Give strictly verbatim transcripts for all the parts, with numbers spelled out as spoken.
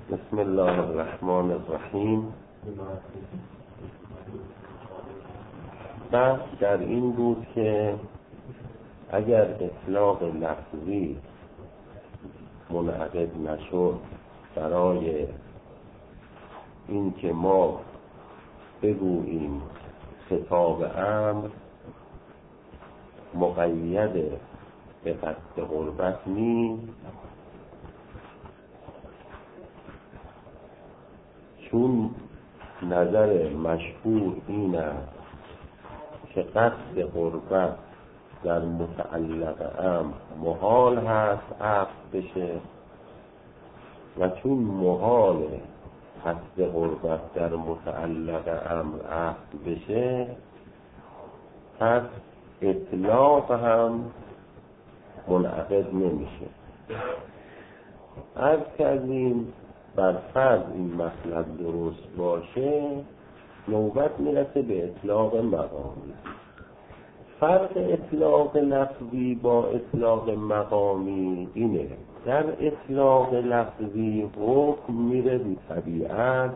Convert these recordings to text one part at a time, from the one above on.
بسم الله الرحمن الرحیم. بحث در این بود که اگر اطلاق لفظی منعقد نشد برای این که ما بگوییم خطاب امر مقید به قصد قربت نیست، چون نظر مشهور این است که قصد قربت در متعلق امر محال هست عقد بشه، و چون محال قصد قربت در متعلق امر عقد بشه، پس اطلاق هم منعقد نمیشه. عرض کردیم بر فرض این مطلب درست باشه نوبت میرسه به اطلاق مقامی. فرق اطلاق لفظی با اطلاق مقامی اینه: در اطلاق لفظی حکم میره به طبیعت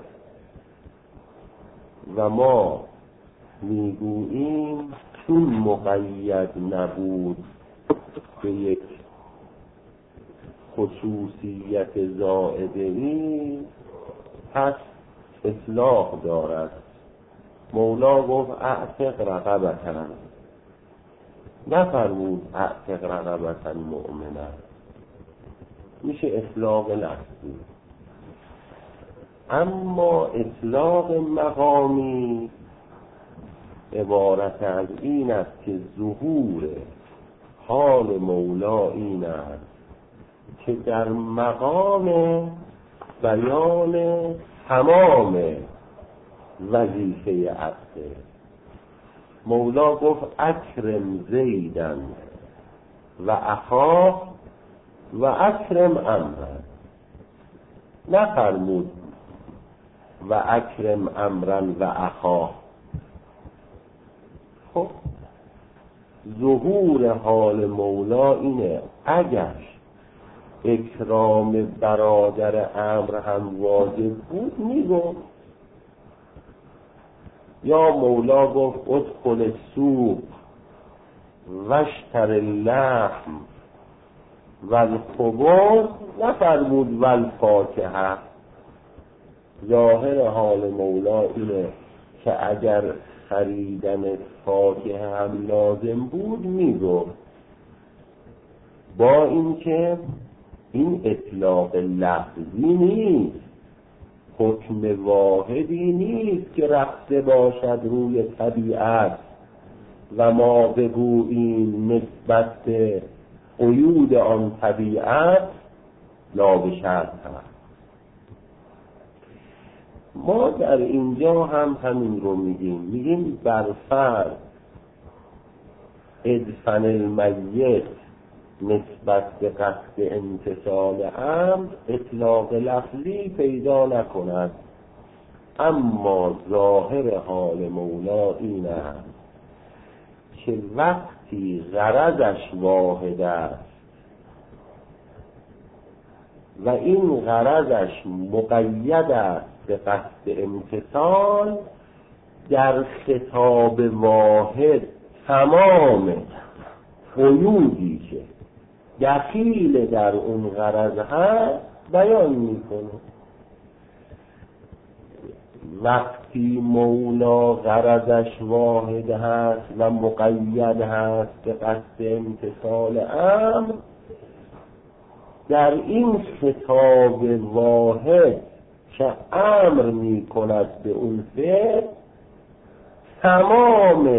و ما میگوییم چون مقید نبود به یک خصوصیت زائده‌ای پس اطلاق دارد. مولا گفت اعتق رقبتن، نفرمود اعتق رقبتن مؤمنن، میشه اطلاق لفظی. اما اطلاق مقامی عبارت از این است که ظهور حال مولا این است که در مقام بیان تمام وظیفه عقده مولا گفت اکرم زیدن و اخاه و اکرم امرن، نفرمود و اکرم امرن و اخاه. خب ظهور حال مولا اینه اگر اکرام برادر امر هم واجب بود میگم، یا مولا گفت ادخل السوق واشتر اللحم والخبز، نفرمود والفاکهه. ظاهر حال مولا اینه که اگر خریدن فاکهه هم لازم بود میگفت، با اینکه این اطلاق لفظی نیست، حکم واحدی نیست که رفته باشد روی طبیعت و ما بگوییم نسبت به قیود آن طبیعت لا بشرط هست. ما در اینجا هم همین رو میگیم، میگیم بر فرض ادفن المیت نسبت به قصد امتثال امر اطلاق لفظی پیدا نکند، اما ظاهر حال مولا این است که وقتی غرضش واحد است و این غرضش مقید است به قصد امتثال، در خطاب واحد تمام قیودی که دخیل در اون غرض هست بیان میکنه. وقتی مولا غرضش واحد هست و مقید هست به قصد امتثال امر، در این خطاب واحد که امر میکند به اون فعل تمام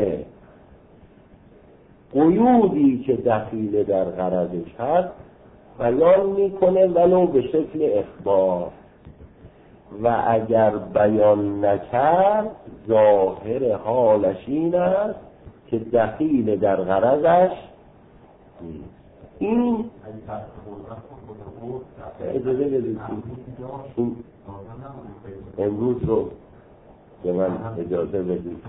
قیودی که دخیل در غرضش هست بیان میکنه ولو به شکل اخبار، و اگر بیان نکرد ظاهر حالش این است که دخیل در غرضش نیست. این اجازه بدید امروز رو به من اجازه بدید.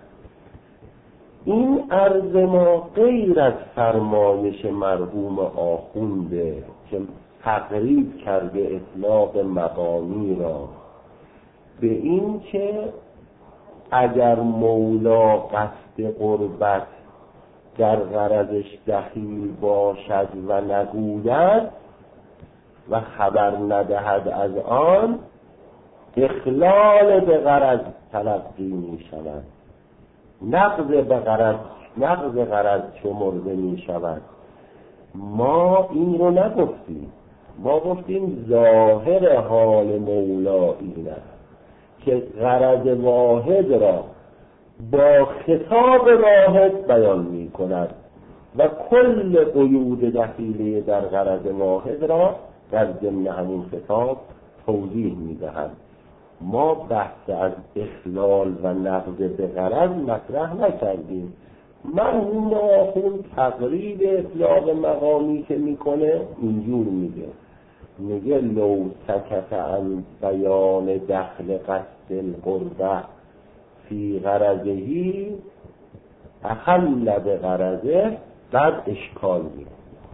این عرض ما غیر از فرمایش مرحوم آخونده که تقریب کرده اطلاق مقامی را به این که اگر مولا قصد قربت در غرضش دخیل باشد و نگوید و خبر ندهد از آن، اخلال به غرض تلقی می شود، نقض به غرض نقض غرض شمرده می شود. ما این رو نگفتیم، ما گفتیم ظاهر حال مولا این است که غرض واحد را با خطاب واحد بیان می کند و کل قیود دخیله در غرض واحد را در ضمن همین خطاب توضیح می دهد. ما بحث از اخلال و نقض به غرض مطرح نکردیم. مرحوم آخوند تقریب اطلاق مقامی که میکنه اینجور میگه میگه لو سکت عن بیان دخل قصد القربه فی غرضهی اخل به غرضه، بعد اشکال میگه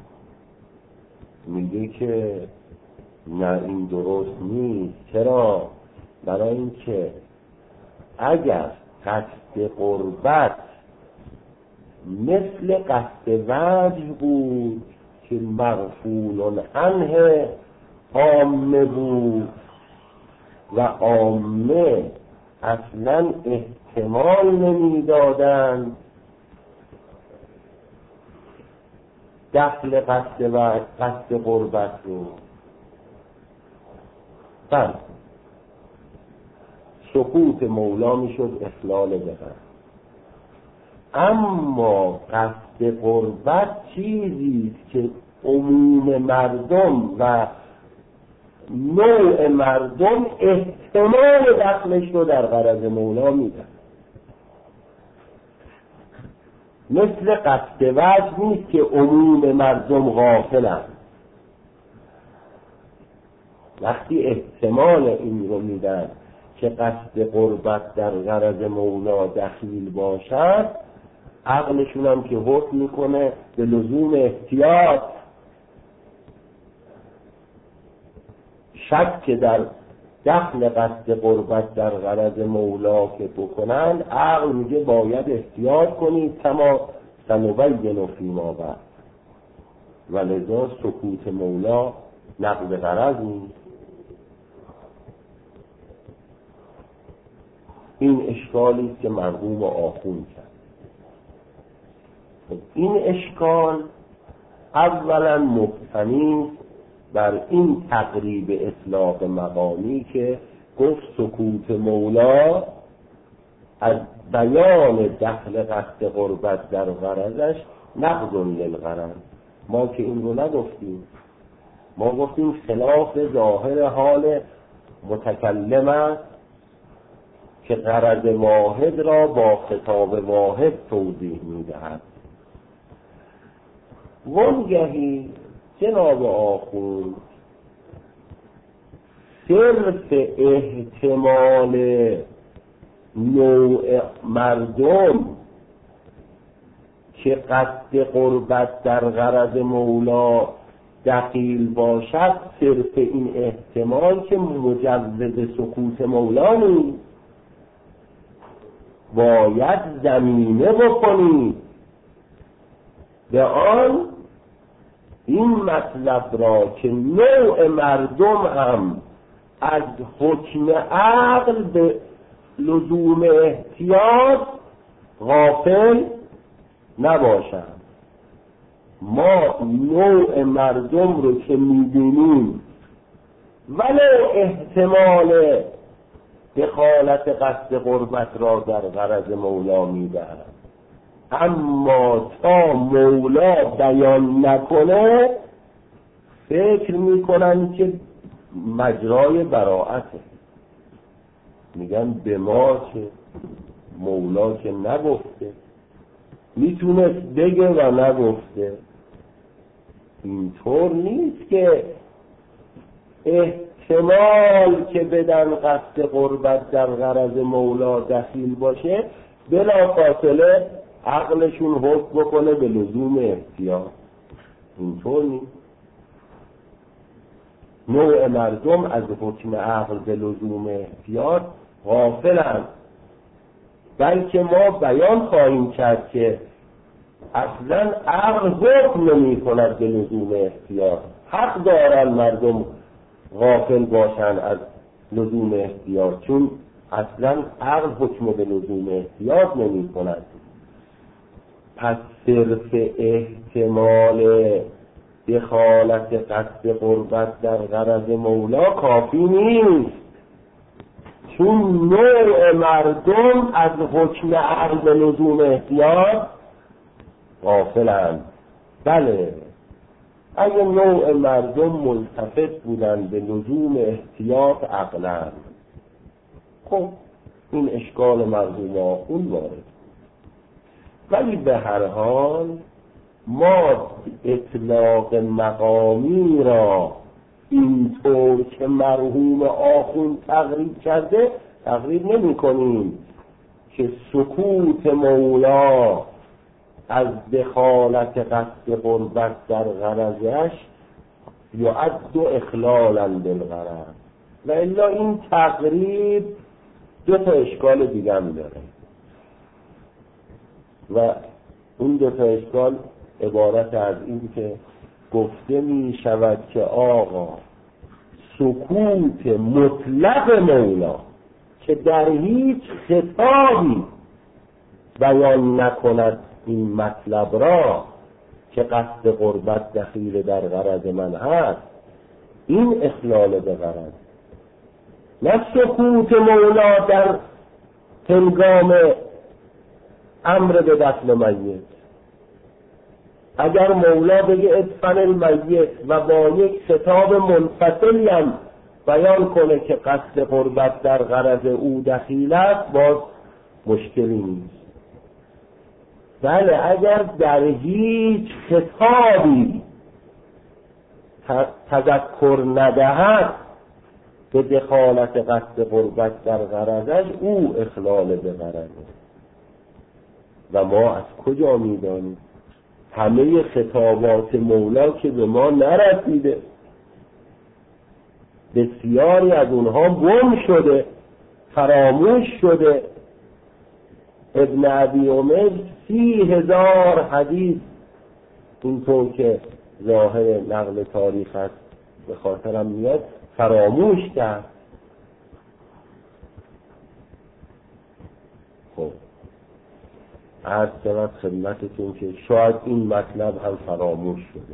میگه که نه این درست نیست. چرا؟ برای اینکه اگر قصد قربت مثل قصد وجه بود که مغفول عنه عامه بود و عامه اصلا احتمال نمیدادند دخل قصد و قصد قربت رو، بله سکوت مولا میشد اخلال بغرض. اما قصد قربت چیزی که عموم مردم و نوع مردم احتمال دخلش رو در غرض مولا میدن، مثل قصد وجه نیست که عموم مردم غافلن. وقتی احتمال این رو میدن که قصد قربت در غرض مولا دخیل باشد، عقلشون هم که حکم میکنه به لزوم احتیاط، شک که در دخل قصد قربت در غرض مولا که بکنن، عقل میگه باید احتیاط کنید کما سنبین فیما بعد، و لذا سکوت مولا نقض غرض نیست. این اشکالی است که مرحوم آخوند کرد. این اشکال اولا مبتنی بر این تقریب اطلاق مقامی که گفت سکوت مولا از بیان دخل قصد قربت در غرضش نقض للغرض. ما که این رو نگفتیم، ما گفتیم خلاف ظاهر حال متکلم است که غرض واحد را با خطاب واحد توضیح می‌دهد. وانگهی جناب آخوند صرف احتمال نوع مردم که قصد قربت در غرض مولا دخیل باشد، صرف این احتمال که مجوز سکوت مولا نیست، باید زمینه بکنید به آن این مطلب را که نوع مردم هم از حکم عقل به لزوم احتیاط غافل نباشند. ما نوع مردم رو که می‌بینیم ولو احتمال دخالت قصد قربت را در غرض مولا می‌دهند، اما تا مولا بیان نکنه فکر میکنن که مجرای براعته، میگن به ما که مولا که نگفته، میتونست بگه و نگفته. اینطور نیست که احتمال که بدن قصد قربت در غرض مولا دخیل باشه بلا فاصله عقلشون حکم بکنه به لزوم احتیاط. اینطور نیست. نوع مردم از حکم عقل به لزوم احتیاط غافلند، بلکه ما بیان خواهیم کرد که اصلا عقل حکم نمی کند به لزوم احتیاط. حق دارن مردم غافل باشن از لزوم احتیاط، چون اصلا عقل حکم به لزوم احتیاط نمی کند. پس صرف احتمال دخالت قصد قربت در غرض مولا کافی نیست، چون نوع مردم از حکم عقل به لزوم احتیاط غافلند. بله، اگه نوع مردم ملتفت بودن به لزوم احتیاط عقلند، خب این اشکال مرحوم آخوند وارد. ولی به هر حال ما اطلاق مقامی را اینطور که مرحوم آخوند تقریب کرده تقریب نمی کنیم که سکوت مولا از دخالت قصد قربت در غرضش یعد اخلالا بالغرض، و الا این تقریب دو تا اشکال دیگه هم داره و اون دو تا اشکال عبارت از این که گفته می شود که آقا سکوت مطلق مولا که در هیچ خطابی بیان نکند این مطلب را که قصد قربت دخیل در غرض من هست، این اخلال به غرض، نه سکوت مولا در هنگام امر به دفن میت. اگر مولا بگه ادفن المیت و با یک خطاب منفصلی هم بیان کنه که قصد قربت در غرض او دخیل است، باز مشکلی نیست. بله، اگر در هیچ خطابی تذکر ندهد به دخالت قصد قربت در غرضش، او اخلال به غرضه. و ما از کجا میدانیم؟ همه خطابات مولا که به ما نرسیده، بسیاری از اونها گم شده، فراموش شده. ابن ابی عمر سی هزار حدیث اینطور که ظاهر نقل تاریخ است به خاطرم میاد فراموش کرد. خب عرض شود خدمتتون که شاید این مطلب هم فراموش شده.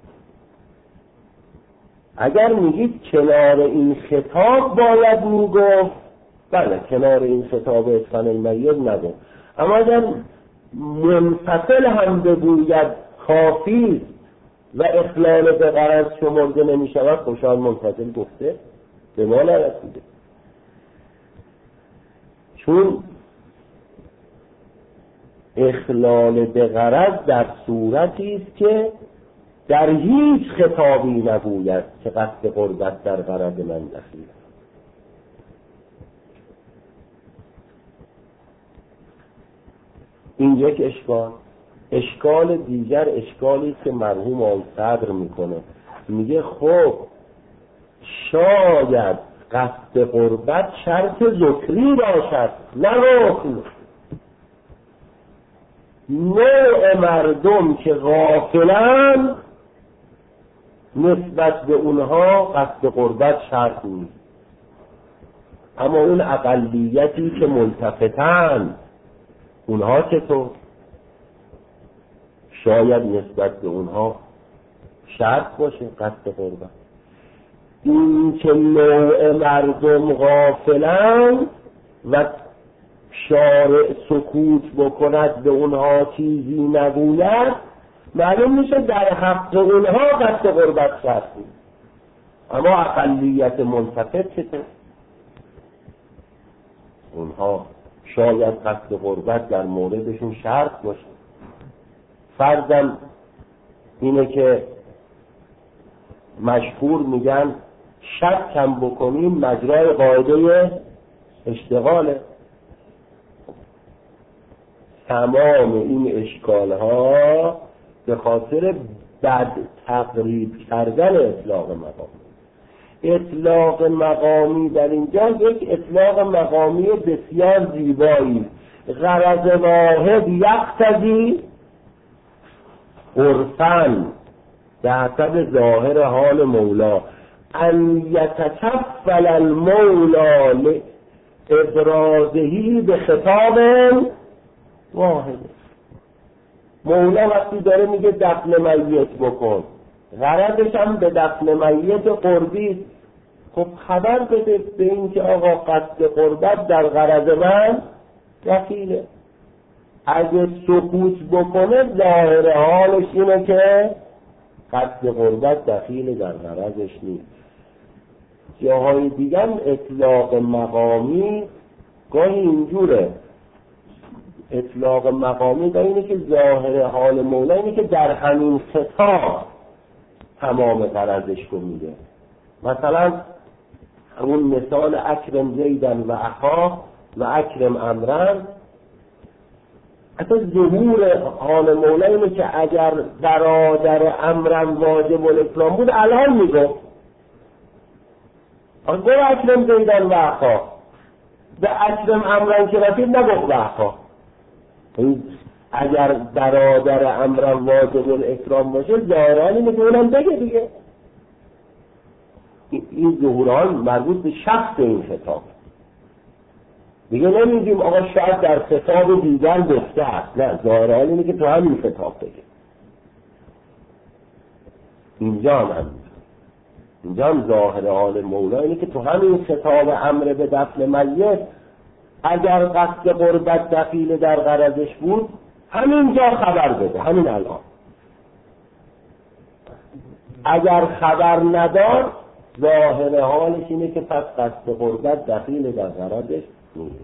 اگر میگید کنار این خطاب باید میگفت، بله کنار این خطاب ادفن المیت نگفت، اما اگر منفصل هم بگوید کافی و اخلال به غرض شمرده نمی شود، خوشحال منفصل گفته به ما نرسیده. چون اخلال به غرض در صورتی است که در هیچ خطابی نگوید که قصد قربت در غرض من دخیل. این یک اشکال. اشکال دیگر اشکالی که مرحوم آقای صدر میکنه، میگه خب شاید قصد قربت شرط ذکری باشد نه رکن. نوع مردم که غافلن نسبت به اونها قصد قربت شرط نیست، اما اون اقلیتی که ملتفتن اونها چطور؟ شاید نسبت به اونها شرط باشه قصد قربت. این که نوع مردم غافلن و شارع سکوت بکند به اونها چیزی نگوید، معلوم میشه در حق اونها قصد قربت شرط نیست، اما اقلیت ملتفت چطور؟ اونها شاید قصد قربت در موردشون شرط باشه. فرضاً اینه که مشهور میگن شک هم بکنیم مجرای قاعده اشتغاله. تمام این اشکال ها به خاطر بد تقریب کردن اطلاق مقام. اطلاق مقامی در اینجا یک اطلاق مقامی بسیار زیبایی. غرض واحد یقتضی عرفاً به حسب ظاهر حال مولا ان یتکفل المولا لابرازهی به خطاب واحد. مولا وقتی داره میگه دفن میت بکن، غرضش هم به دفن میت قربی. خب خبر بده به این که آقا قصد قربت در غرض من دخیله. اگه سکوت بکنه ظاهر حالش اینه که قصد قربت دخیل در غرضش نیست. جاهای دیگر اطلاق مقامی گاهی اینجوره، اطلاق مقامی دا اینه که ظاهر حال مولا اینه که در همین خطاب تمام غرضش رو میده. مثلا اون مثال اکرم زیدن و اخا و اکرم امرن، اصلا ظهور حال مولا اینه که اگر برادر امرن واجب الاکرام بود الان میگه اگر اکرم زیدن و اخا، به اکرم امرن که رسید نگفت و اخا. اگر برادر امرن واجب الاکرام باشه ظاهران اینه که اونم بگه دیگه. این ظهوران مربوط به شخص این خطاب دیگه. نمیگیم آقا شاید در خطاب دیگر گفته است، نه، ظاهران اینه که تو همین خطاب بگه. اینجا هم اینجا هم ظاهر حال مولا اینه که تو همین خطاب امر به دفن میت اگر قصد قربت دخیل در غرضش بود همینجا خبر بده، همین الان. اگر خبر ندار ظاهر حالش اینه که پس قصد قربت دخیل در غرضش نیست.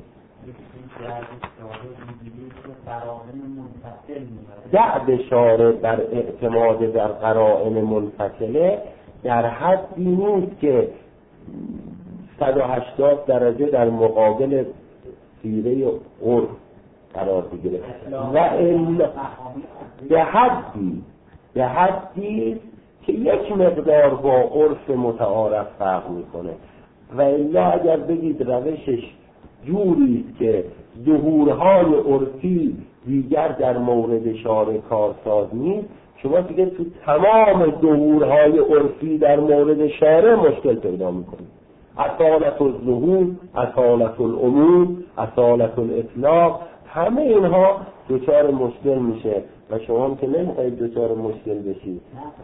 دعب شارع بر اعتماد در قرائن منفصله در حدی نیست که صد و هشتاد درجه در مقابل سیره عرف قرار بگیره و الا به حدی به حدی که یک مقدار با عرف متعارف فرق میکنه. و الا اگر بگید روشش جوری است که ظهورهای عرفی دیگر در مورد شارع کارساز نیست، شما دیگه تو تمام ظهورهای عرفی در مورد شارع مشکل پیدا میکنید. اصالت الظهور، اصالت العموم، اصالت الاطلاق، همه اینها دچار مشکل میشه و شما هم که نمیخواید دچار مشکل بشید.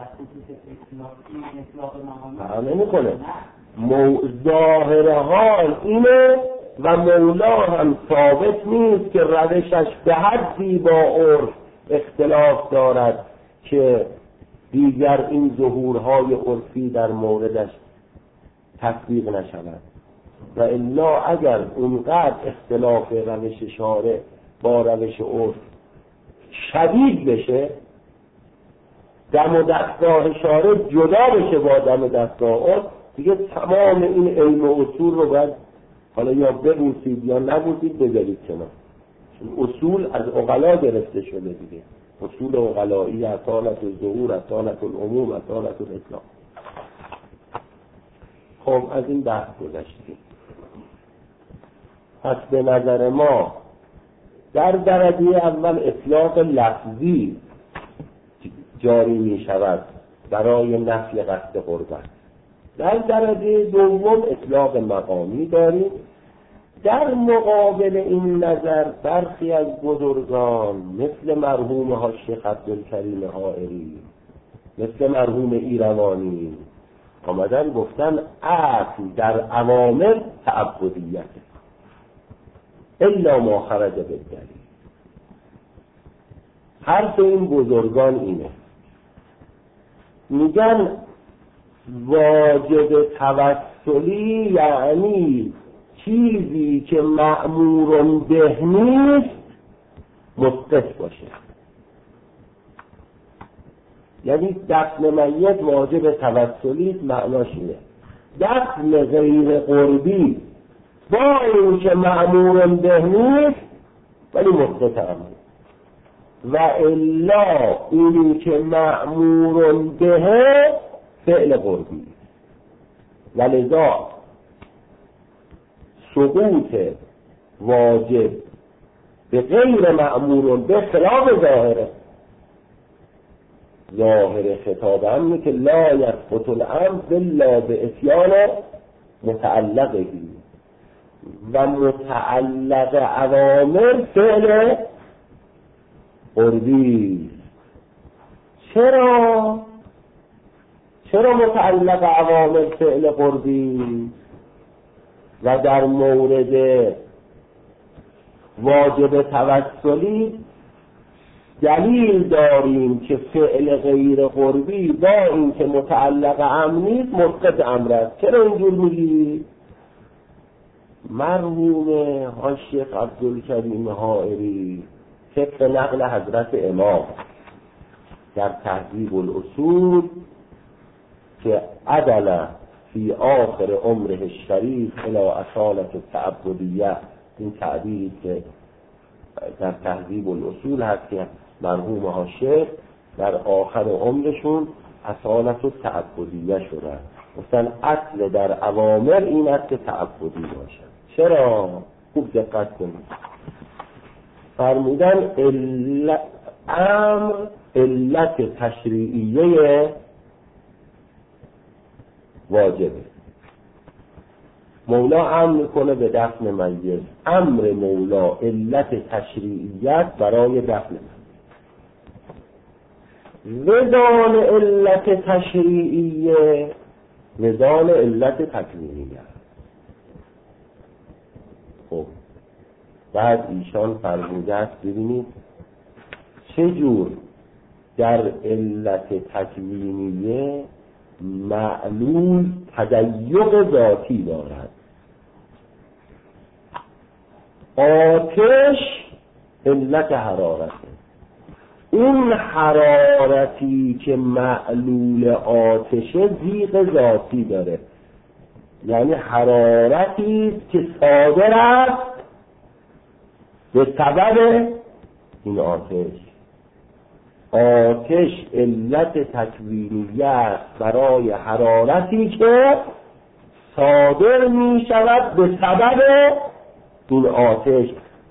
نه نمی کنه. ظاهر حال اینه و مولا هم ثابت نیست که روشش به حدی با عرف اختلاف دارد که دیگر این ظهورهای عرفی در موردش تطبیق نشود. و الا اگر اونقدر اختلاف روش شارع با روش عرف شدید بشه، دم و دستگاه شارع جدا بشه با دم و دستگاه عرف، دیگه تمام این علم و اصول رو باید حالا یا ببوسید یا نبوسید بذارید کنار. اصول از عقلا گرفته شده دیگه، اصول عقلایی، اصالت الظهور، اصالت العموم، اصالت الاطلاق. خب از این بحث گذشتیم. پس به نظر ما در درجه اول اطلاق لفظی جاری می شود برای نفی قصد قربت. در درجه دوم اطلاق مقامی داریم. در مقابل این نظر برخی از بزرگان مثل مرحوم حاج عبدالکریم حائری، مثل مرحوم ایروانی آمدن گفتن اصل در اوامر تعبدیت الا ما خرج بالدلیل. حرف این بزرگان اینه، میگن واجب توسلی یعنی چیزی که مأمور به نیست مسقط باشه. یعنی دفن میت واجب توسلی معناش اینه، دفن غیر قربی با این که مأمور به نیست ولی مسقط هم و الا این که مأمور به فعل قربی. ولذا سقوط واجب به غیر مأمور به خلاف ظاهره. ظاهر خطاب همینه که لا یسقط الامر الا به اتیان متعلقه و متعلق اوامر فعل قربی. چرا؟ چرا متعلق اوامر فعل قربی؟ و در مورد واجب توسلی دلیل داریم که فعل غیر قربی با این که متعلق امر نیست مسقط امر است. چرا اینجور میگی؟ مرحوم حاج عبدالکریم حائری طبق نقل حضرت امام در تهذیب الاصول که عدل فی آخر عمره الشریف الی اصالت التعبدیه، این تعبیری که در تهذیب الاصول هست که مرحوم حاشیه در آخر عمرشون اصالت التعبدیه شدن، مثلا اصل در اوامر این است که تعبدی باشد. چرا؟ خوب دقت کنید. فرمودن علت امر علت تشریعیه واجبه. مولا امر میکنه به دفن میت، امر مولا علت تشریعیت برای دفن میت. وزان علت تشریعیه وزان علت تکوینیه. خب بعد ایشان فرموده است ببینید چجور در علت تکوینیه معلول تضیق ذاتی دارد. آتش علت حرارته، اون حرارتی که معلول آتشه ضیق ذاتی داره، یعنی حرارتی که صادر است به سبب این آتش. آتش علت تکوینیه است برای حرارتی که صادر می شود به سبب این آتش،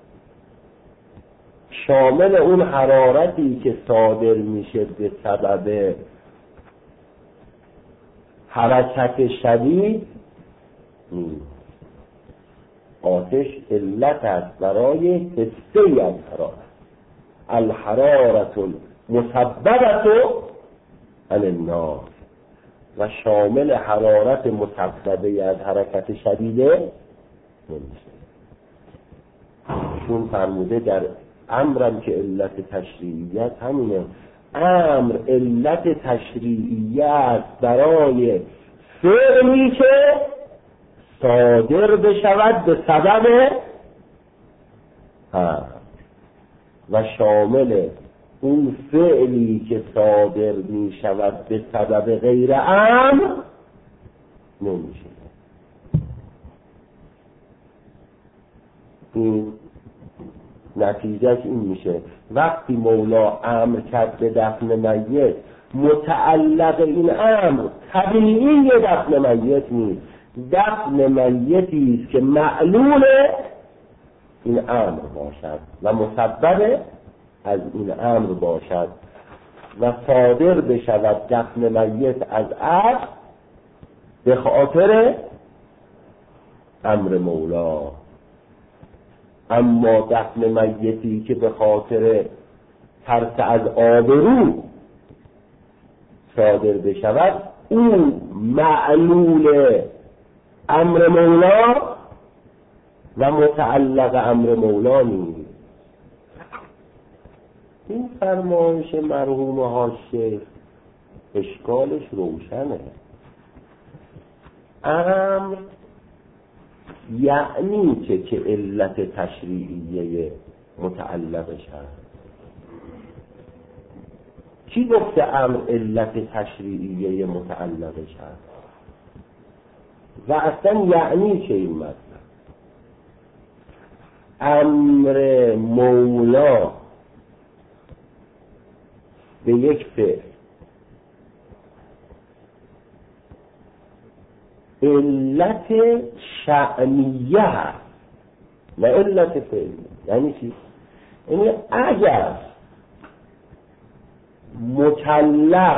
شامل اون حرارتی که صادر میشه به سبب حرکت شدید نیست. آتش علت است برای حسه از حرارت، الحرارت المسببت عن النار، و شامل حرارت مسببه از حرکت شدیده نمیشه. چون فرموده در امرم که علت تشریعیت همینه، امر علت تشریعیت برای فعلی که صادر بشود به سبب ها، و شامل اون فعلی که صادر می شود به سبب غیر امر نمیشه. این نتیجهش این میشه وقتی مولا امر کرد به دفن میت، متعلق این امر طبیعی دفن میت نیست، دفن میتی است که معلول این امر باشد و مسبب از این امر باشد و صادر بشود دفن میت از امر به خاطر امر مولا. اما دفن میتی که به خاطر ترس از آبرو صادر بشود، اون معلول امر مولا و متعلق امر مولا نیست. این فرمایش مرحوم حاشیه اشکالش روشنه. امر یعنی چه که علت تشریعیه متعلقش هست؟ کی گفته امر علت تشریعیه متعلقش هست؟ و اصلا یعنی چه این مطلب؟ امر مولا به یک فعل علت شأنیه هست نه علت فعلیه. یعنی چی؟ یعنی اگر مکلف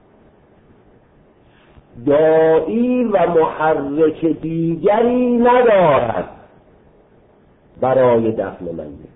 داعی و محرک دیگری ندارد برای دفن میت،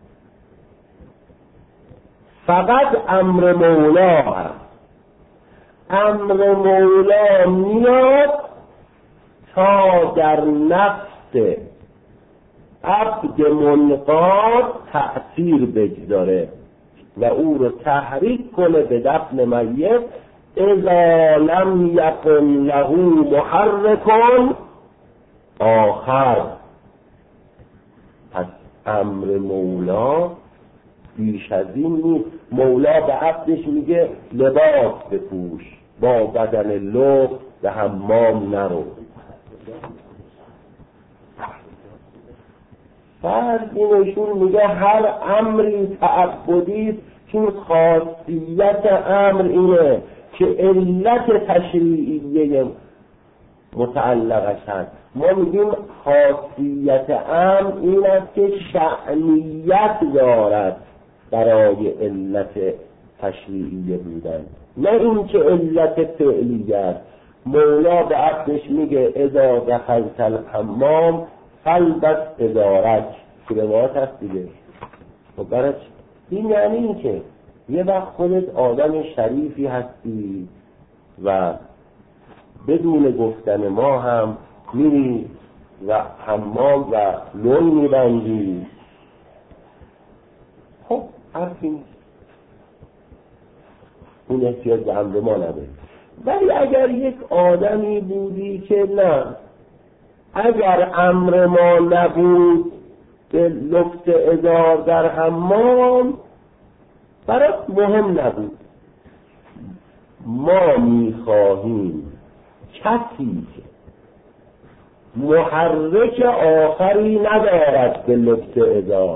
فقط امر مولا هست. امر مولا میاد تا در نفس عبد منقاد تأثیر بگذاره و او رو تحریک کنه به دفن میت. اذا لم یکن له محرک آخر. پس امر مولا بیش از این نیست. مولا به عبدش میگه لباس بپوش، با بدن لخت به حمام نرو. فرض اینشون میگه هر امری تعبدی چون خاصیت امر اینه که علت تشریعیه متعلقش هست. ما میگیم خاصیت امر این است که شأنیت دارد برای علت تشریعیه بودن، نه این که علت فعلیت. مولا به عبدش میگه اذا دخلت الحمام فلبس ازارک، که روایت هست دیگه. خب برای این یعنی این که یه وقت خودت آدم شریفی هستی و بدون گفتن ما هم میری و حمام و لون میبندی. خب حرفی نیست، اون احتیاج به امر ما نداره. ولی اگر یک آدمی بودی که نه، اگر امر ما نبود به لفت ازار در حمام برات مهم نبود، ما میخواهیم کسی که محرک آخری ندارد به لفت ازار،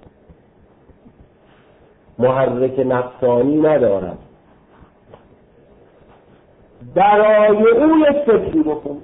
محرک نفسانی ندارد، برای او یک فکری بکن،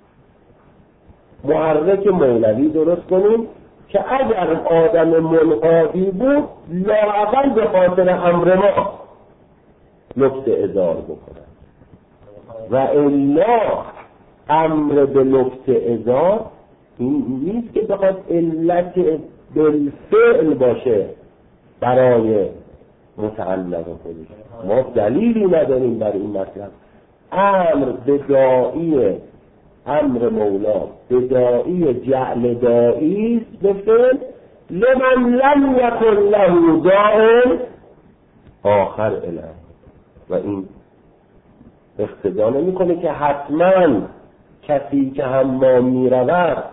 محرک مولوی درست کنیم که اگر آدم منقادی بود لااقل به خاطر امر ما لفت ازار بکنن. و الا امر به لفت ازار این نیست که بخواد علت بالفعل باشه برای متعلق خودش. ما دلیلی نداریم برای این مطلب. امر به داعی، امر مولا به داعی جعل داعی است به فعل لمن لم یکن له داعی آخر اله. و این اقتضا نمیکنه که حتما کسی که حمام میرود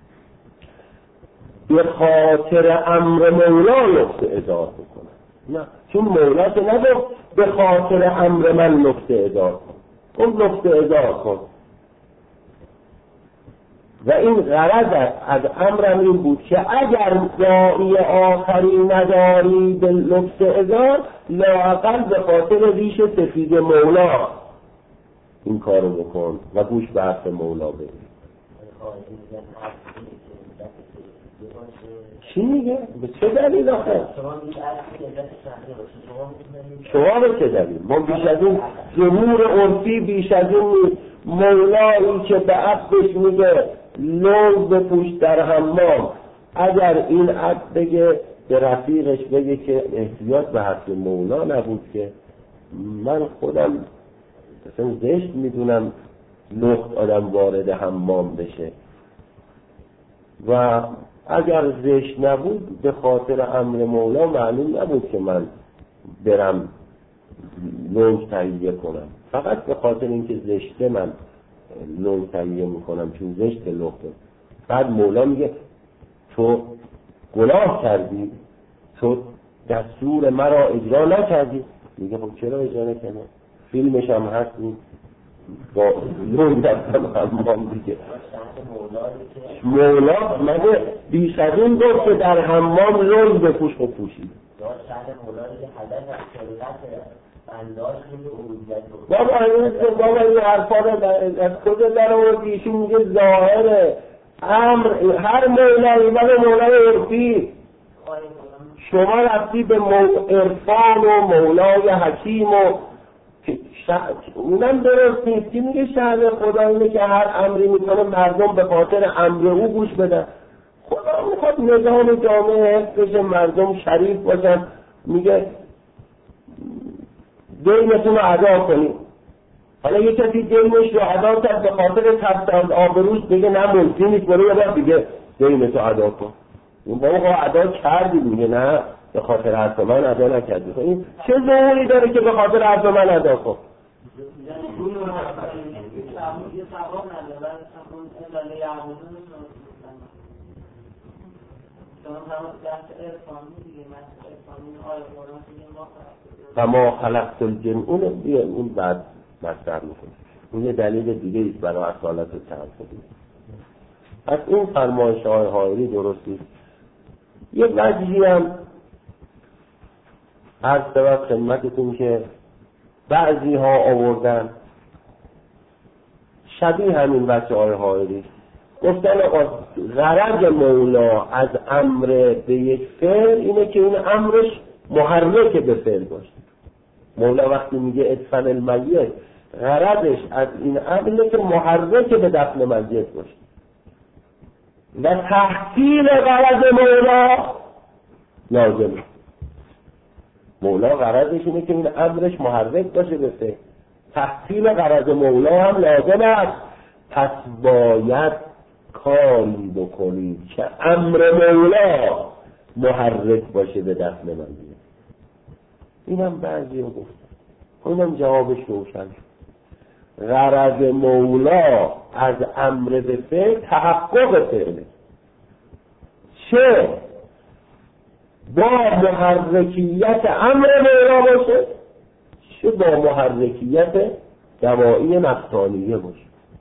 به خاطر امر مولا لفت ازار بکنه. نه، چون مولا که نگفت به خاطر امر من لفت ازار کن، اون لفت ازار کن. و این غرض از امرم این بود که اگر داعی آخری نداری به لفت ازار لااقل به خاطر ریش سفید مولا این کارو بکن و گوش به حرف مولا بری. چی میگه؟ به چه دلیل آخه؟ شما به چه دلیل؟ ما بیش از این ظهور عرفی بیش از این مولایی که به عبدش میگه لوز بپوش در حمام، اگر این عبد بگه به رفیقش بگه که احتیاط به حرف مولا نبود که من خودم مثلا زشت میدونم لخت آدم وارد حمام بشه و اگر زشت نبود به خاطر امر مولا معلوم نبود که من برم لنگ تهیه کنم، فقط به خاطر اینکه زشته من لنگ تهیه میکنم چون زشت لخته. بعد مولا میگه تو گناه کردی، تو دستور مرا اجرا نکردی. میگه خب چرا اجرا نکردم؟ فیلمش هم هست این با لون دستم حمام دیگه. مولا مگه بیش از این گفت که در حمام لون بپوش و پوشید. بابا این بابا این حرفا رو از کجا در آوردی؟ ایشون میگه ظاهره امر هر مولایی ولی مولای عرفی. شما رفتی به عرفان و مولای حکیم و اونم درست نیست که میگه شهر خدا اینه که هر امری میکنه مردم به خاطر امر او گوش بدن. خدا میخواد نظام جامعه حفظ بشه، مردم شریف باشن، میگه دینتون رو ادا کنید. حالا یه کسی دینش رو ادا کرد به خاطر تفت از آبروش بگه نه ملکی نیست، برو یه بار دیگه دینتو ادا کن. اون بابا خواهد ادا کردی، میگه نه به خاطر حرف من ادا نکردی. این چه ظهوری داره که به خاطر حرف من ادا کن؟ فما خلقت الجن، اون بیا اون بعد مصدر میکنه، اون یه دلیل دیگه ایست برای اصالت و تعصبی. از این فرمایش های حائری درست نیست. یک وجهی هم عرض شود خدمتتون که بعضی ها آوردن شبیه همین وجه های حائری، گفتن غرض مولا از امر به یک فعل اینه که این امرش محرک به فعل باشه. مولا وقتی میگه ادفن المیت، غرضش از این امر اینه که محرک به دفن میت باشه. و تحصیل غرض مولا لازمه. مولا غرضش اینه که این امرش محرک باشه به فعل. تحصیل غرض مولا هم لازم است. پس باید کاری بکنید که امر مولا محرک باشه به دفن میت. اینم بعضی رو گفتن، اینم جوابش روشن. غرض مولا از امر به فعل تحقق فعله، چه با محرکیت امر مولا باشه چه با محرکیت دواعی نفسانیه باشه.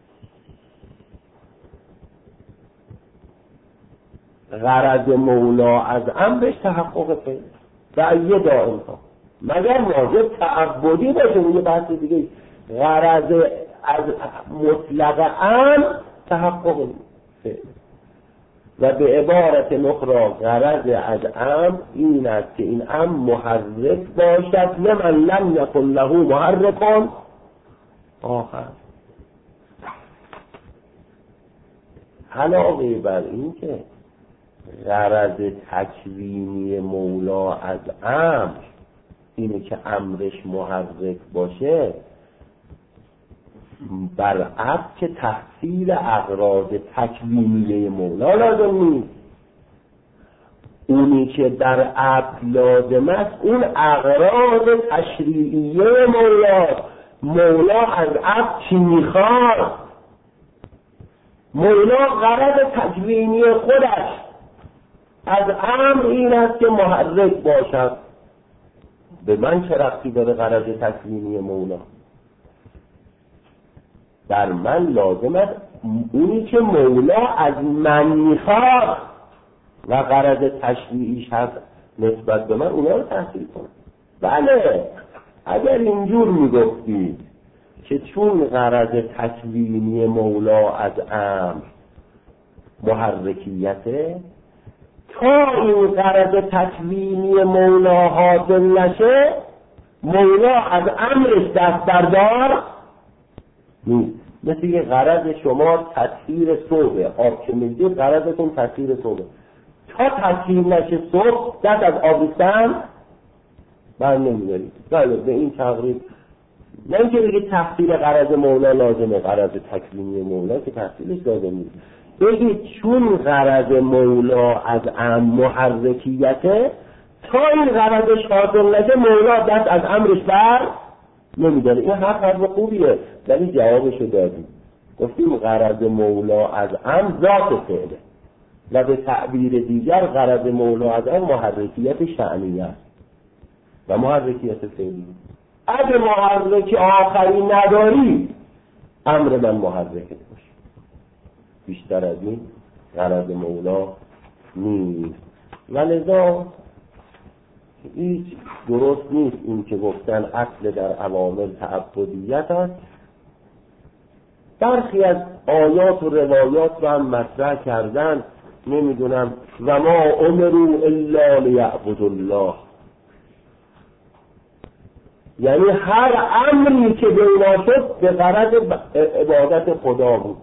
غرض مولا از امرش تحقق فعل و یه دائم ها مگر واجب تعبدی باشه. یه بحث دیگه غرض از مطلق امر تحقق فعل و به عبارت نخرا غرض از امر این است که این امر محرک باشد لمن لم یکن له محرک آخر. علاوه بر این که غرض تکوینی مولا از امر اینه که امرش محرک باشه، برعکس که تحصیل اغراض تکوینی مولا لازم نیست. اونی که در عقل لازم است اون اغراض تشریعیه مولا. مولا از عقل چی میخواد؟ مولا غرض تکوینی خودش از امر این است که محرک باشد. به من چه ربطی داره غرض تکوینی مولا؟ در من لازم است اونی که مولا از من میخواد و غرض تشریعیش هست نسبت به من اونا رو تحصیل کنم. بله اگر اینجور میگفتید که چون غرض تکوینی مولا از امر محرکیته، تا این غرض تکوینی مولا حاصل نشه مولا از امرش دست بردار نیست. مثل یه غرض شما تطهیر صبح، آب که میدید غرضتون تطهیر صبح، تا تطهیر نشه صبح دست از آب ریختن بر نمیدارید. بله به این تقریب نه اینکه بگید تحصیل غرض مولا لازمه، غرض تکوینی مولا که تحصیلش لازم نیست. بگید چون غرض مولا از امر محرکیته، تا این غرضش حاصل نشه مولا دست از امرش بر نمیداره. این حرف حرف خوبیه ولی جوابشو دادیم. گفتیم غرض مولا از امر ذات فعله و به تعبیر دیگر غرض مولا از امر محرکیت شأنیه است و محرکیت فعلی. اگه محرک آخری نداری امر من محرکت باشه. بیشتر از این غرض مولا نیست. و لذا هیچ درست نیست این که گفتن اصل در عوامل تعبدیت است. برخی از آیات و روایات رو هم مطرح کردن، نمیدونم و ما امروا الا لیعبدوا الله، یعنی هر امری که به اینا شد به غرض عبادت خدا بود.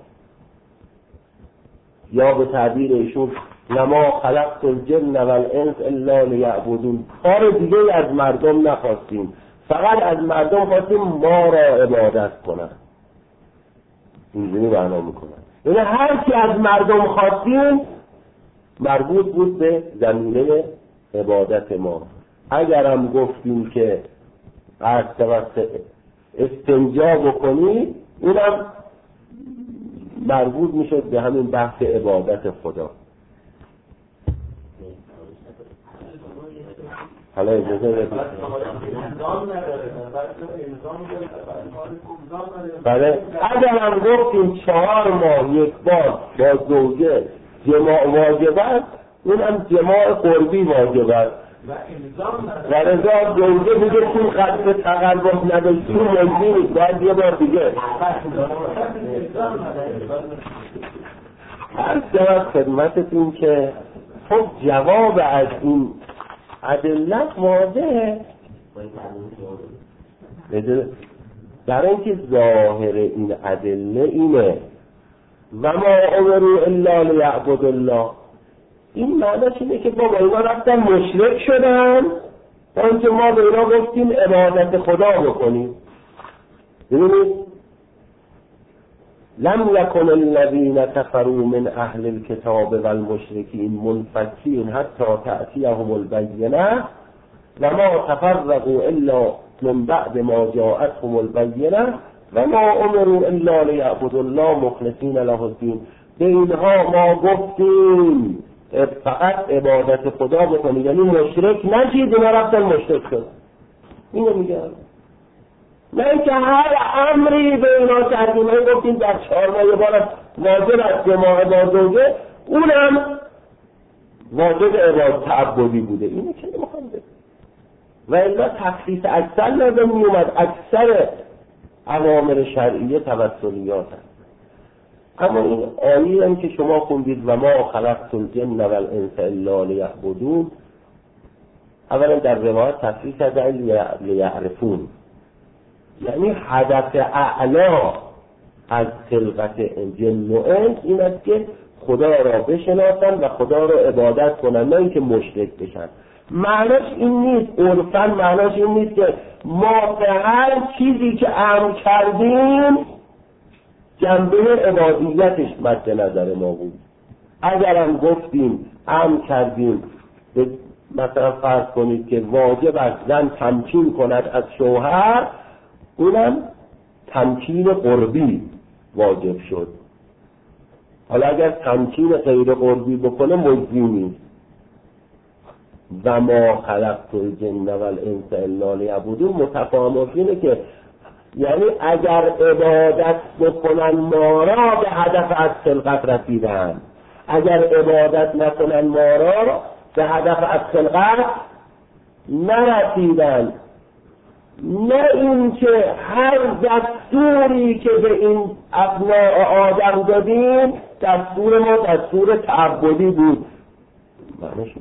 یا به تعبیر ایشون لما خلقت الجن والانس الا لیعبدون، کار دیگه از مردم نخواستیم، فقط از مردم خواستیم ما را عبادت کنن. اینجوری معنا میکنن، یعنی هر کی از مردم خواستیم مربوط بود به زمینه عبادت ما. اگرم گفتیم که از توسط استنجا بکنی، اونم مربوط میشد به همین بحث عبادت خدا. حالا اجازه بدید. بله، اگرم گفتیم چهار ماه یک بار با زوجه جماع واجب است، اونم جماع قربی واجب است. و رضا زوجه دیگه چون قصد تقرب نداشتیم مجبور نیست، باید یه بار دیگه. هر جواب خدمتتون که خب جواب از این ادله واضحه، در اینکه ظاهر این ادله اینه و ما امروا الا لیعبدوا الله، این معنیش اینه که بابا اینا رفتن مشرک شدن تا اینکه ما به اینا گفتیم عبادت خدا بکنیم. ببینید لم یکن الذین کفروا من اهل الكتاب والمشرکین منفکین حتی تأتیهم البینه و ما تفرقوا الا من بعد ما جاءتهم البینه و ما امروا الا لیعبدوا الله مخلصین له الدین. به اینها ما گفتیم فقط عبادت خدا بکنید، یعنی مشرک نشید، اینا رفتن مشرک شد. اینو میگم، نه اینکه هر امری به اینا کردیم، این گفتیم در چهار ماه یه بار واجب است جماع با زوجه، اونم واجب عبادت تعبدی بوده. اینو چه نمیخوام بگم، و الا تخصیص اکثر لازم میومد، اکثر اوامر شرعیه توسلیات هست. اما این آیه هم که شما خوندید و ما خلقت الجن والانس الا لیعبدون، اولا در روایت تفسیر کرده لیعرفون، یعنی هدف اعلا از خلقت جن و انس این است که خدا را بشناسن و خدا را عبادت کنن، نه اینکه مشرک بشن. معناش این نیست، عرفاً معناش این نیست که ما به هر چیزی که امر کردیم جنبه عبادیتش مد نظر ما بود. اگرم گفتیم امر کردیم مثلا فرض کنید که واجب است زن تمکین کند از شوهر، اونم تمکین قربی واجب شد. حالا اگر تمکین غیر قربی بکنه مجزی نیست. و ما خلقت الجن والانس الا لیعبدون متفاهم اینه که یعنی اگر عبادت بکنن ما را به هدف از خلقت رسیدن، اگر عبادت نکنن ما را به هدف از خلقت نرسیدن. نه این که هر دستوری که به این ابناء آدم دادیم دستور ما دستور تعبدی بود. معنیش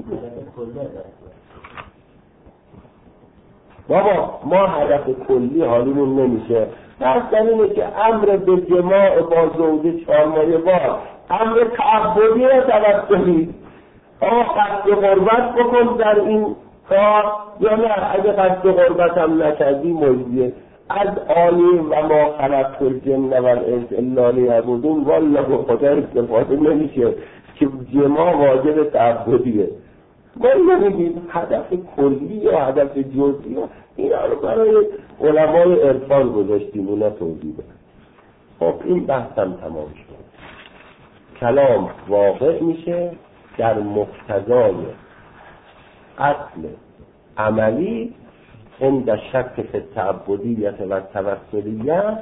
بابا ما هدف کلی حالیمون نمیشه. دست اینه که امر به جماع با زوجه چهار ماه بار امر تعبدی را توسلی. آقا قصد قربت بکن در این کار یا نه، اگه قصد قربت هم نکردی مجزیه. از آیه و ما خلقت الجن والانس الا لیعبدون والله خدا استفاده نمیشه که جماع واجب تعبدیه. ما نمیگیم هدف کلی یا هدف جزئی، اینا رو برای علمای عرفان گذاشتیم اونا توضیح بدن. خب این بحثم تمام شد. کلام واقع میشه در مقتضای اصل عملی عند شک فی التعبدیت و توسلیت.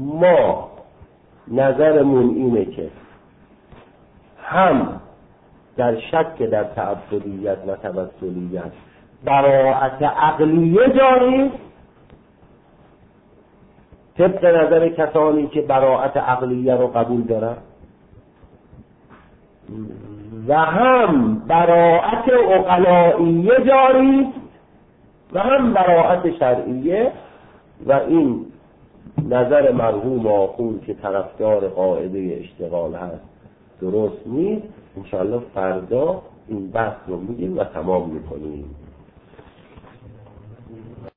ما نظرمون اینه که هم در شک در تعبدیت و توسلیت براءت عقلیه جاری طبق نظر کسانی که براءت عقلیه رو قبول دارن و هم براءت عقلائیه جاری و هم براءت شرعیه و این نظر مرحوم آخوند که طرفدار قاعده اشتغال هست درست نیست. انشاءالله فردا این بحث رو میگیم و تمام میکنیم.